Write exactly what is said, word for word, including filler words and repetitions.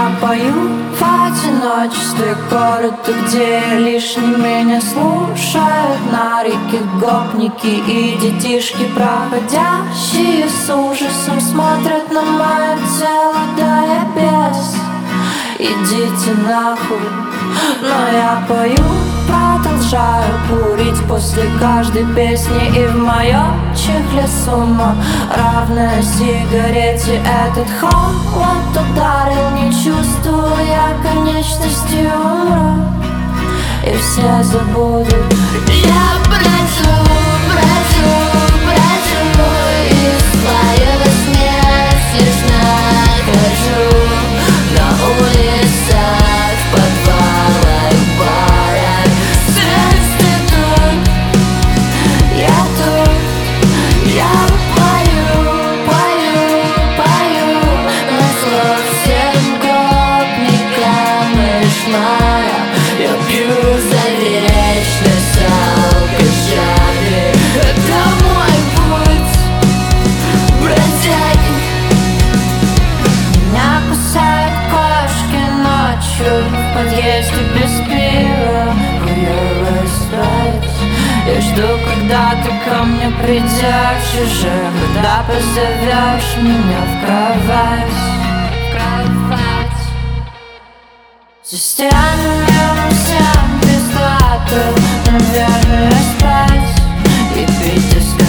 я пою в одиночестве города, где лишними не слушают. На реке гопники и детишки, проходящие с ужасом, смотрят на мое тело, да я без. Идите нахуй, но я пою, продолжаю курить после каждой песни. И в моем чехле сумма, равная сигарете. Этот холод ударил, не чувствую я конечности, умру, и все забудут. Я брожу, брожу, брожу, из своего смерти нахожу на улицах, в подвалах, барах. Сердце тут, Я тут, я пою, пою, пою на слов всем гопникам и шмарам. Я пью за вечность алкашами. Это мой путь, бродяги. Меня кусают кошки ночью в подъезде без пива. Хуёво спать. Я жду, когда ты ко мне придешь уже, когда позовешь меня в кровать, в кровать. За стенами всем пиздато, наверное, спать и пить из